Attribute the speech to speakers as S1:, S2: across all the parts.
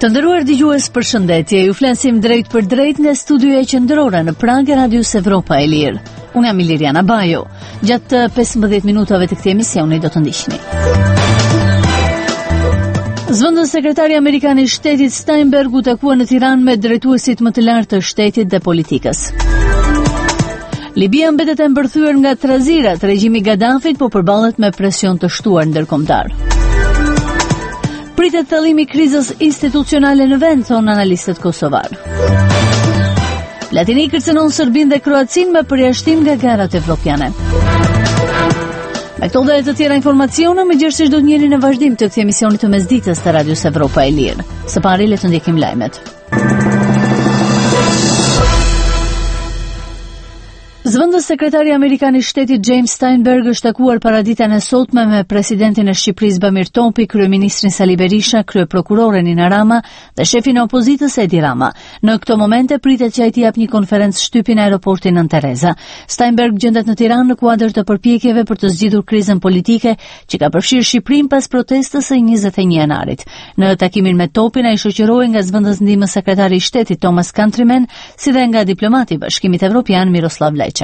S1: Të nderuar dëgjues, përshëndetje. Ju flasim drejt për drejt nga studioja qendrore në Prag e Radios Evropa e Lirë. Unë jam Iliriana Bajo. Gjatë 15 minutave të këtij emisioni do të ndiqni. Zëvendës sekretari amerikan I shtetit Steinberg u takua në Tiranë me drejtuesit më të lartë të shtetit dhe politikës. Libia mbetet e mbërthyer nga trazirat, regjimi Gaddafit po përballet me presion të shtuar ndërkombëtar. Pritet thellimi I krizës institucionale në vend, thonë analistët kosovar. Platini kërcënon Serbinë dhe Kroacinë me përjashtim nga garat evropiane. Me këto dhe të tjera informacione, mëngjesisht do të njihni në vazhdim të këtij emisioni të mesditës të Radios Evropa e Lirë. Së pari le të ndjekim lajmet. Zëvendës sekretari amerikan I shtetit James Steinberg është takuar paraditën e sotme me presidentin e Shqipërisë Bamir Topi, kryeministrin Sali Berisha, kryeprokurorin Ina Rama dhe shefin e opozitës Edi Rama. Në këto momente pritet që ai të japë një konferencë shtypi në aeroportin Nën Tereza. Steinberg gjendet në Tiranë në kuadër të përpjekjeve për të zgjidhur krizën politike që ka përfshirë Shqipërinë pas protestës së 21 janarit. Në takimin me Topin ai shoqërohej nga zëvendës ndihmës sekretari I shtetit Thomas Countryman, si dhe nga diplomati I Bashkimit Evropian Miroslav Lajçak.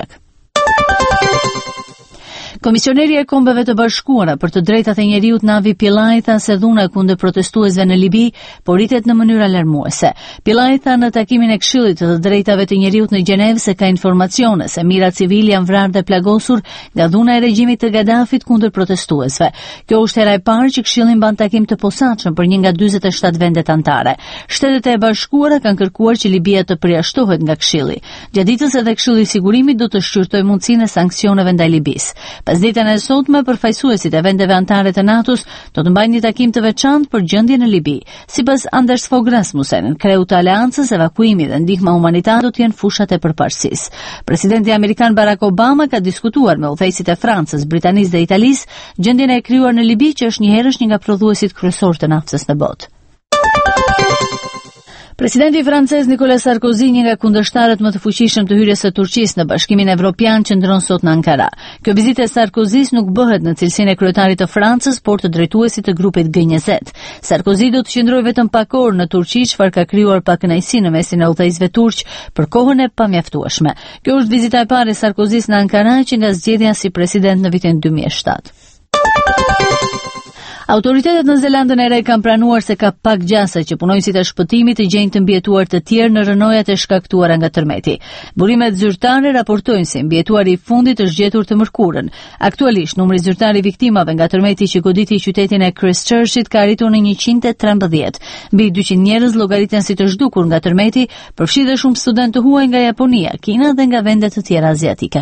S1: Komisioneri e Kombeve të Bashkuara për të drejtat e njeriut Navi Pillay tha se dhuna kundër protestuesve në Libi po rritet në mënyrë alarmuese. Pillay tha në takimin e Këshillit të drejtave të njeriut në Gjenevë se ka informacione se mijëra civil janë vrarë dhe plagosur nga dhuna e regjimit të Gaddafit kundër protestuesve. Kjo është hera e parë që Këshilli mban takim të posaçëm për një nga 47 vendet anëtare. Shtetet e Bashkuara kanë kërkuar që Libia të përjashtohet nga Këshilli. Gjatë ditës edhe Këshilli I Sigurimit do të shqyrtojë mundësinë e sanksioneve ndaj Libisë. Pas ditën e sotme, përfaqësuesit e vendeve anëtare të NATO-s do të mbajnë një takim të veçantë për gjendjen në Libi. Sipas Anders Fogh Rasmussen, kreu të aleancës, evakuimi dhe ndihma humanitare do të jenë fushat e përparësisë. Presidenti amerikan Barack Obama ka diskutuar me udhëheqësit e Francës, Britanisë dhe Italisë gjendjen e krijuar në Libi, që është njëherësh një nga prodhuesit kryesorë të naftës në botë. Presidenti francez Nicolas Sarkozy, një nga kundërshtarët më të fuqishëm të hyrjes së Turqisë në Bashkimin Evropian, qëndron sot në Ankara. Kjo vizitë e Sarkozys nuk bëhet në cilësinë e kryetarit të Francës, por të drejtuesit të grupit G20. Sarkozy do të qëndrojë vetëm pak orë në Turqi, çfarë ka krijuar pakënaqësi në mesin e udhëheqësve turq për kohën e pamjaftueshme. Kjo është vizita e parë e Sarkozys në Ankara që nga zgjedhja si president në vitin 2007. Autoritetet në Zelandën e Re kanë pranuar se ka pak gjasa që punojësit e shpëtimit të gjejnë të mbijetuar të tjerë në rënojat e shkaktuara nga tërmeti. Burimet zyrtare raportojnë se mbijetuari I fundit është gjetur të mërkurën. Aktualisht, numri zyrtar I viktimave nga tërmeti që goditi qytetin e Christchurchit ka arritur në 113. Mbi 200 njerëz llogariten si të zhdukur nga tërmeti, përfshi dhe shumë studentë të huaj nga Japonia, Kina dhe nga vende të tjera aziatike.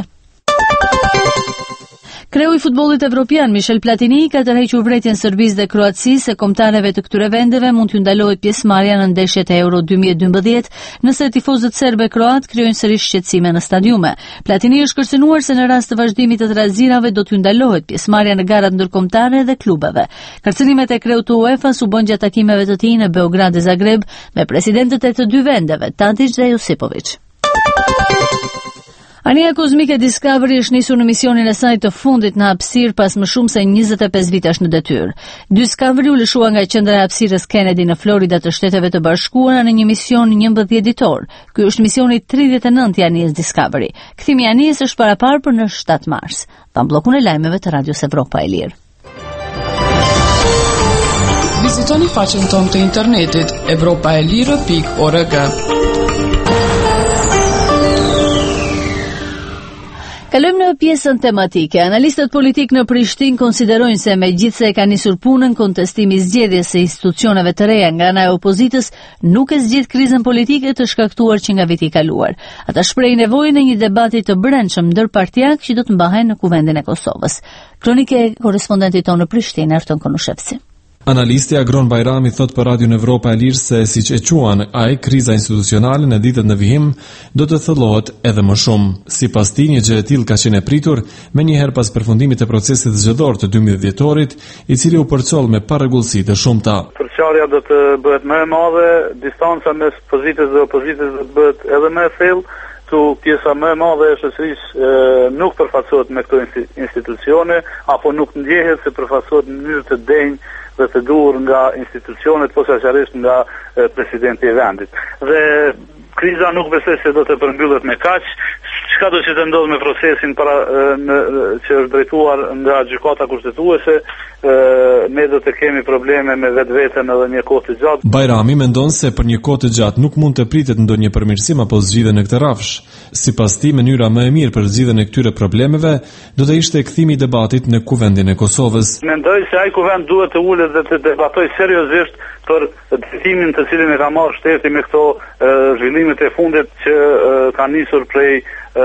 S1: Kreu I futbollit evropian Michel Platini ka tërhequr vërejtjen Serbisë dhe Kroacisë se kombëtarëve të këtyre vendeve mund t'u ndalohet pjesëmarrja në ndeshjet e Euro 2012 nëse tifozët serbe kroat krijojnë sërish shqetësime në stadiume. Platini është kërcënuar se në rast të vazhdimit të trazirave do t'u ndalohet pjesëmarrja në garat ndërkombëtare dhe klubeve. Kërcënimet e kreut të UEFA-s u bën gjatë takimeve të tij në Beograd dhe Zagreb me presidentët e të dy vendeve, Tadić dhe Josipović. Ania kozmike Discovery është nisur në misionin e saj të fundit në hapësirë pas më shumë se 25 vitesh në detyrë. Discovery u lëshua nga qendra e hapësirës Kennedy në Florida të Shteteve të Bashkuara në një mision 11 ditor. Ky është misioni 39 I anijes Discovery. Kthimi I anijes është paraparë për në 7 mars. Tam bllokun e lajmeve të Radios Evropa e Lirë.
S2: Vizitoni faqen tonë të internetit europaelire.org.
S1: Kalojmë në pjesën tematike. Analistët politik në Prishtinë konsiderojnë se megjithse e ka nisur punën, kontestimi I zgjedhjes së institucioneve të reja nga ana e opozitës nuk e zgjidh krizën politike të shkaktuar që nga viti I kaluar. Ata shprehin nevojën e një debati të brendshëm ndërpartiak që do të mbahen në Kuvendin e Kosovës. Kronike e korrespondentit tonë në Prishtinë, Arton Konushevci.
S3: Analisti Agron Bajrami thot për Radion Evropa e Lirë se siç e quan ai, kriza institucionale në ditët në vijim do të thellohet edhe më shumë. Sipas tij, një gjë e tillë ka qenë e pritur menjëherë pas përfundimit të procesit zgjedhor të 12 dhjetorit, I cili u përcoll me parregullsi të shumta.
S4: Përçarja do të bëhet më e madhe, distanca mes pozitës dhe opozitës do të bëhet edhe më e thellë këtu pjesa më e madhe e shoqërisë nuk përfaqësohet me këto institucione apo nuk ndjehet se përfaqësohet në mënyrë të denjë dhe të duhur nga institucionet, posaçërisht nga presidenti i vendit. Dhe kriza nuk besoj se do të përmbyllet me kaq. Çka do të ndodhë me procesin që është drejtuar nga gjykata kushtetuese, ne do të kemi probleme me vetveten edhe një kohë të gjatë.
S3: Bajrami mendon se për një kohë të gjatë nuk mund të pritet ndonjë përmirësim apo zgjidhje në këtë rrafsh. Sipas tij, mënyra më e mirë për zgjidhjen e këtyre problemeve do të ishte kthimi i debatit në Kuvendin e Kosovës.
S4: Mendoj se ai kuvend duhet të ulet dhe të debatojë seriozisht për drejtimin të cilin e ka marrë shteti me këto zhvillimet e fundit që kanë nisur prej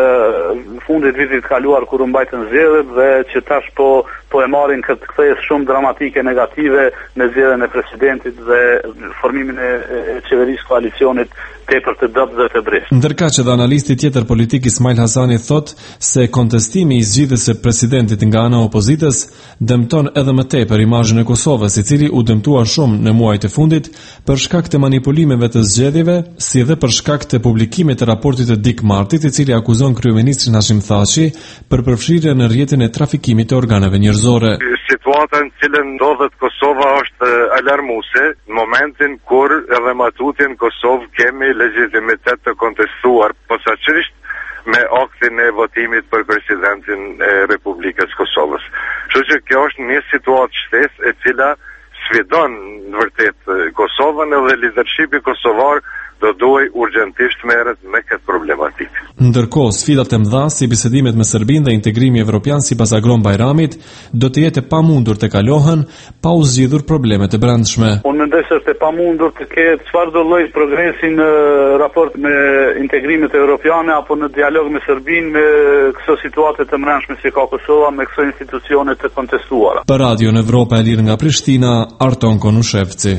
S4: fundit vitit kaluar kur u mbajtën zgjedhjet dhe që tash po e marrin këtë kthesë shumë dramatike negative në zgjedhjen e presidentit dhe formimin e qeverisë koalicionit tepër të dobët dhe të breshtë.
S3: Ndërkaq edhe analisti tjetër politik Ismail Hasani thot se kontestimi i zgjidhjes së presidentit nga ana e opozitës dëmton edhe më tepër imazhin e Kosovës, i cili u dëmtua shumë në muajt e fundit për shkak të manipulimeve të zgjedhjeve, si dhe për shkak të publikimit të raportit të Dik Martit, i cili akuzon kryeministrin Hashim Thaçi për përfshirje në rrjetin e trafikimit të organeve njerëzore.
S5: Situata në cilën ndodhet Kosova është alarmuese në momentin kur edhe matutje në Kosovë kemi legitimitet të kontestuar posaçërisht me aktin e votimit për presidentin e Republikës Kosovës. Kështu që kjo është një situatë shtesë e cila sfidon në vërtet Kosovën edhe lidershipi kosovar do duhej urgjentisht merret me këtë problematikë.
S3: Ndërkohë, sfidat e mëdha si bisedimet me Serbinë dhe integrimi evropian sipas Agron Bajramit do të jetë e pamundur të kalohen pa u zgjidhur problemet e brendshme.
S4: Unë mendoj se është e pamundur të ketë çfarëdo lloj progresi në raport me integrimet evropiane apo në dialog me Serbinë me këto situate të brendshme që ka Kosova me këto institucione të kontestuara.
S3: Për Radio Evropa e Lirë nga Prishtina, Arton Konushevci.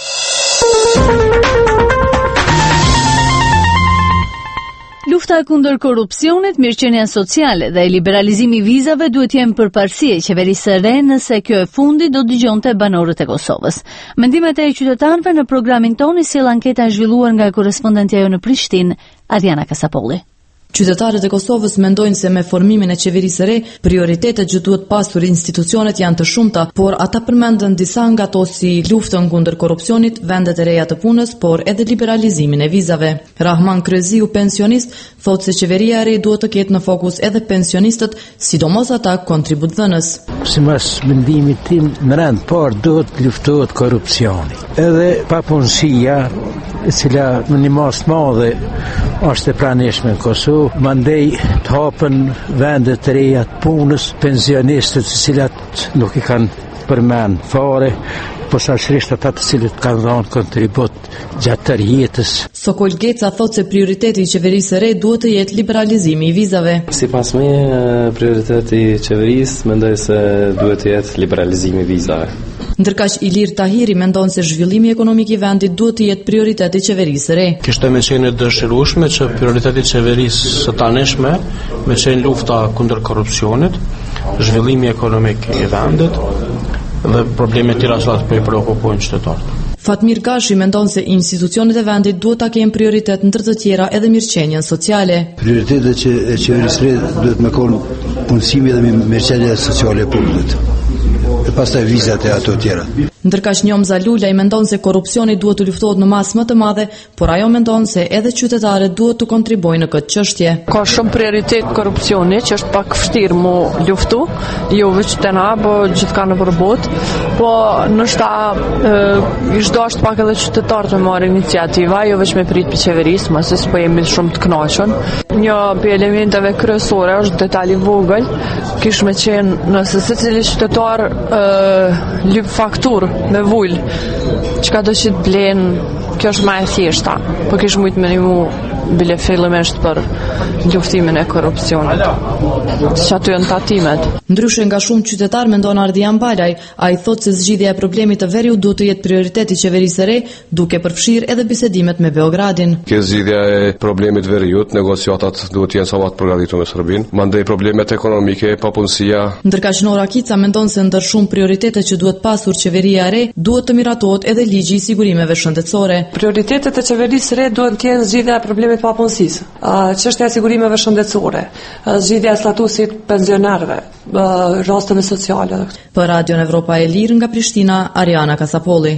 S1: Lufta kundër korrupsionit, mirëqenja sociale dhe liberalizimi i vizave duhet jenë përparësi e qeverisë së re nëse kjo e fundi do dëgjonte banorët e Kosovës. Mendimet e qytetarëve në programin tonë sjell anketa e zhvilluar nga korrespondentja jo në Prishtinë, Adriana Kasapolli.
S6: Qytetarët e Kosovës mendojnë se me formimin e qeverisë së re, prioritetet që duhet pasur institucionet janë të shumta, por ata përmendën disa nga ato si luftën kundër korrupsionit, vendet e reja të punës, por edhe liberalizimin e vizave. Rahman Kryeziu, pensionist, thotë se qeveria e re duhet të ketë në fokus edhe pensionistët, sidomos ata kontributdhënës.
S7: Sipas mendimit tim, në rand parë duhet luftohet korrupsioni. Edhe papunësia, e cila në një mas madhe është e pranishme në Kosovë, mandej të hapën vendet të reja të punës, pensionistët të cilat nuk i kanë përmen fare, posaçërisht ata të cilët kanë dhënë kontribut gjatë tërë jetës.
S6: Sokol Geca thotë se prioriteti i qeverisë së re duhet të jetë liberalizimi i vizave.
S8: Sipas meje, prioriteti i qeverisë mendoj se duhet të jetë liberalizimi i vizave.
S6: Ndërkaq Ilir Tahiri mendon se zhvillimi ekonomik i vendit duhet të jetë prioriteti i qeverisë së re.
S9: Kishte më qenë dëshirueshme që prioriteti i qeverisë së tanishme me qenë lufta kundër korrupsionit, zhvillimi ekonomik i vendit dhe problemet tjera që po i preokupojnë qytetarët.
S6: Fatmir Gashi mendon se institucionet e vendit duhet ta kenë prioritet ndër të tjera edhe mirëqenien sociale.
S10: Prioritetet që qeverisë së re duhet më kon punësimi dhe mirëqenia sociale e popullit. E pastaj vizat e ato tjera.
S6: Ndërkaq Njomza Lula i mendon se korrupsioni duhet të luftohet në masë më të madhe, por ajo mendon se edhe qytetarët duhet të kontribuojnë në këtë çështje.
S11: Ka shumë prioritet korrupsioni, që është pak vështirë mu luftu, jo vetëm te na, po gjithka në botë, po ndoshta ish dashur pak edhe qytetarët të marrin iniciativa, jo vetëm me prit për qeverisë, mos se po jemi shumë të kënaqur. Një prej elementeve kryesore është detali i vogël, kish me qenë nëse secili qytetar lyp fakturë me vull, çka do që të blen, kjo është më e thjeshta, po kish mujt me një bile fillimisht për luftimin e korrupsionit. Që aty janë tatimet.
S6: Ndryshe nga shumë qytetar mendon Ardian Balaj, ai thotë se zgjidhja e problemit të veriut duhet të jetë prioriteti i qeverisë së re, duke përfshirë edhe bisedimet me Beogradin.
S12: Kjo zgjidhja e problemit të veriut, negociatat duhet të jenë sa më të përgatitura me Serbinë, mandej problemet ekonomike, papunësia.
S6: Ndërkaq Nora Kica mendon se ndër shumë prioritetet që duhet pasur qeveria e re, duhet të miratohet edhe ligji i sigurimeve shëndetësore.
S11: Prioritetet e qeverisë së re duhet të jenë zgjidhja e problemeve problemit të papunësisë, çështja e sigurimeve shëndetësore, zgjidhja e statusit pensionerëve, rasteve sociale.
S6: Për Radion Evropa e Lirë nga Prishtina, Ariana Kasapolli.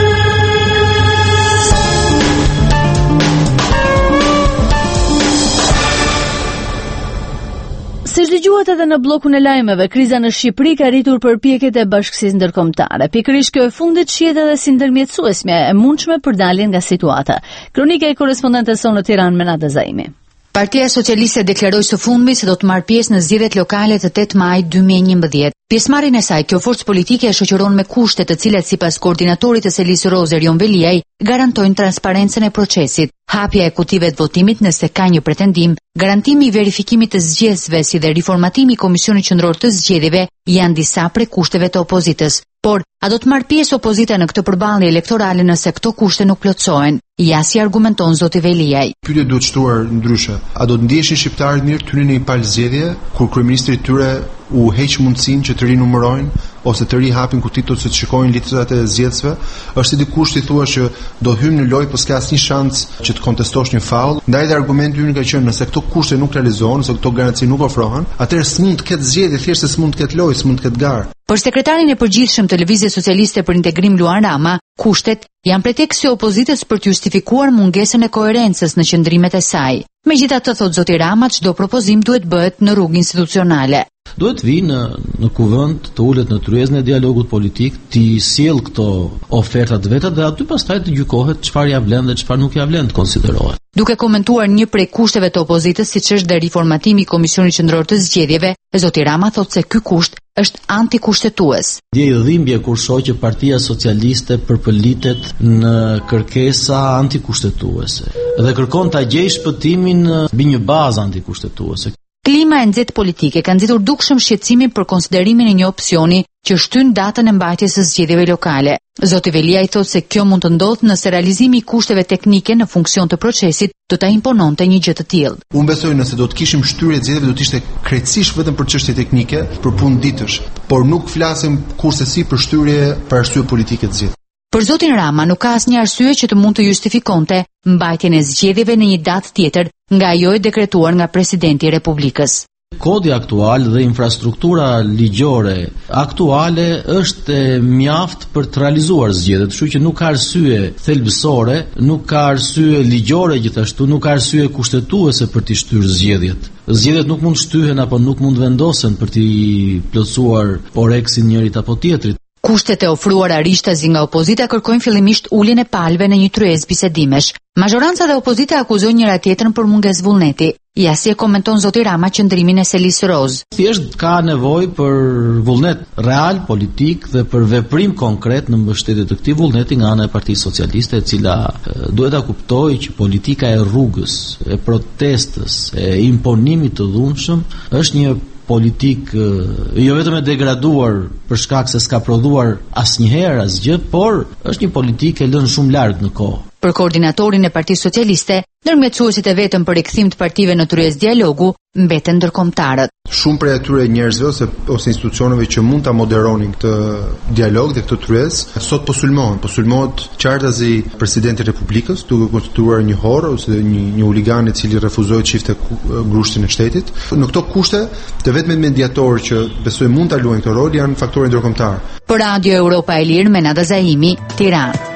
S1: Si dëgjuat edhe në bllokun e lajmeve, kriza në Shqipëri ka rritur përpjekjet e Bashkisë Ndërkombëtare. Pikërisht kjo e fundit shihet edhe si ndërmjetësuesme e mundshme për daljen nga situata. Kronika e korrespondentes sonë në Tiranë, Menada Zaimi.
S13: Partia Socialiste deklaroi së fundmi se do të marrë pjesë në zgjedhjet lokale të 8 maj 2011. Pjesëmarrjen e saj, kjo forcë politike e shoqëron me kushte të cilat sipas koordinatorit të Selisë Roze Erion Veliaj garantojnë transparencën e procesit, hapja e kutive të votimit nëse ka një pretendim, garantimi i verifikimit të zgjedhësve si dhe riformatimi i Komisionit Qendror të Zgjedhjeve janë disa prej kushteve të opozitës. Por, a do të marrë pjesë opozita në këtë përballje elektorale nëse këto kushte nuk plotësohen? Ja si argumenton zoti Veliaj.
S14: Pyetja duhet shtuar ndryshe. A do të ndiheshin shqiptarët mirë të hynin në një palë zgjedhje kur kryeministri i tyre u heq mundësinë që të rinumërojnë ose të rihapin kutitë ose të shikojnë litrat e zgjedhësve? Është si dikush i thua që do hym në lojë por s'ka asnjë shans që të kontestosh një faull. Ndaj dhe argumenti ynë ka qenë nëse këto kushte nuk realizohen, nëse këto garanci nuk ofrohen, atëherë s'mund të ketë zgjedhje, thjesht s'mund të ketë lojë, s'mund të ketë garë.
S13: Për sekretarin e përgjithshëm të Lëvizjes Socialiste për Integrim Luan Rama, kushtet janë pretekst i opozitës për të justifikuar mungesën e koherencës në qëndrimet e saj. Megjithatë, thot zoti Rama, çdo propozim duhet bëhet në rrugë institucionale.
S15: Duhet vi në kuvend, të ulet në tryezën e dialogut politik, të sjell këto ofertat veta dhe aty pastaj të gjykohet çfarë ja vlen dhe çfarë nuk ja vlen të konsiderohet.
S13: Duke komentuar një prej kushteve të opozitës, siç është dhe riformatimi i Komisionit Qendror të Zgjedhjeve, zoti Rama thotë se ky kusht është antikushtetues.
S15: Ndjej dhimbje kur shoh që Partia Socialiste përpëlitet në kërkesa antikushtetuese dhe kërkon ta gjejë shpëtimin mbi një bazë antikushtetuese.
S13: Klima e nxehtë politike ka nxitur dukshëm shqetësimin për konsiderimin e një opsioni që shtyn datën e mbajtjes së zgjedhjeve lokale. Zoti Veliaj thotë se kjo mund të ndodhë nëse realizimi i kushteve teknike në funksion të procesit do ta impononte një gjë të tillë.
S14: Unë besoj nëse do të kishim shtyrie zgjedhjeve do të ishte krejtësisht vetëm për çështje teknike, për punë ditësh, por nuk flasim kurse si për shtyrje për arsye politike të zgjedhjeve.
S13: Për zotin Rama nuk ka asnjë arsye që të mund të justifikonte mbajtjen e zgjedhjeve në një datë tjetër nga ajo e dekretuar nga presidenti i Republikës.
S15: Kodi aktual dhe infrastruktura ligjore aktuale është mjaft për të realizuar zgjedhjet, kështu që nuk ka arsye thelbësore, nuk ka arsye ligjore gjithashtu, nuk ka arsye kushtetuese për të shtyrë zgjedhjet. Zgjedhjet nuk mund shtyhen apo nuk mund vendosen për të plotësuar oreksin njërit apo tjetrit.
S13: Kushtet e ofruara rishtazi nga opozita kërkojnë fillimisht uljen e palëve në një tryezë bisedimesh. Mazhoranca dhe opozita akuzojnë njëra tjetrën për mungesë vullneti. Ja si e komenton zoti Rama qëndrimin e Selisë Roz.
S15: Thjesht ka nevojë për vullnet real politik dhe për veprim konkret në mbështetje të këtij vullneti nga ana e Partisë Socialiste, e cila duhet ta kuptojë që politika e rrugës, e protestës, e imponimit të dhunshëm është një politik jo vetëm e degraduar për shkak se s'ka prodhuar asnjëherë asgjë, por është një politikë e lënë shumë larg në kohë.
S13: Për koordinatorin e Partisë Socialiste, ndërmjetësuesit e vetëm për rikthim të partive në tryezë dialogu mbeten ndërkombëtarët.
S14: Shumë prej atyre njerëzve ose institucioneve që mund ta moderonin këtë dialog dhe këtë tryezë sot po sulmohet qartazi presidenti i Republikës, duke konstituar një horr ose një huligan i cili refuzoi të shifte grushtin e shtetit. Në këto kushte, të vetmet mediatorë që besoj mund ta luajnë këtë rol janë faktorë ndërkombëtar.
S13: Për Radio Europa e Lirë, Menada Zaimi, Tiranë.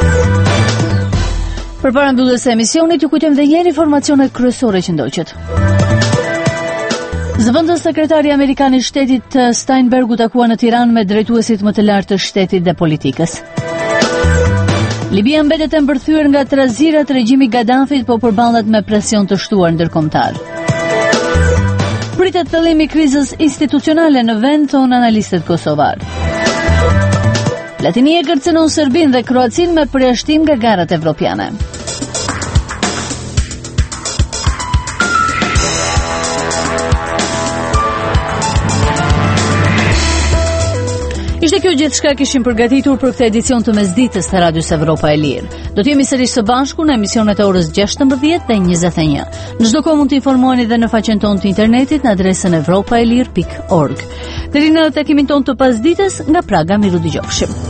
S1: Përpara mbylljes së emisionit, ju kujtojmë edhe një herë informacionet kryesore që ndoqët. Zëvendës sekretari amerikan i shtetit Steinberg u takua në Tiranë me drejtuesit më të lartë të shtetit dhe politikës. Libia mbetet e mbërthyer nga trazirat regjimi Gaddafit, po përballet me presion të shtuar ndërkombëtar. Pritet thellimi i krizës institucionale në vend, thonë analistët kosovar. Platinia kërcënon Serbinë dhe Kroacinë me përjashtim nga garat evropiane. Ishte kjo gjithçka kishim përgatitur për këtë edicion të mesditës të Radios Evropa e Lirë. Do të jemi sërish së bashku në emisionet e orës 16 dhe 21. Në çdo kohë mund të informoheni edhe në faqen tonë të internetit në adresën evropaelir.org. Deri në takimin tonë të pasdites, nga Praga miru dëgjofshim.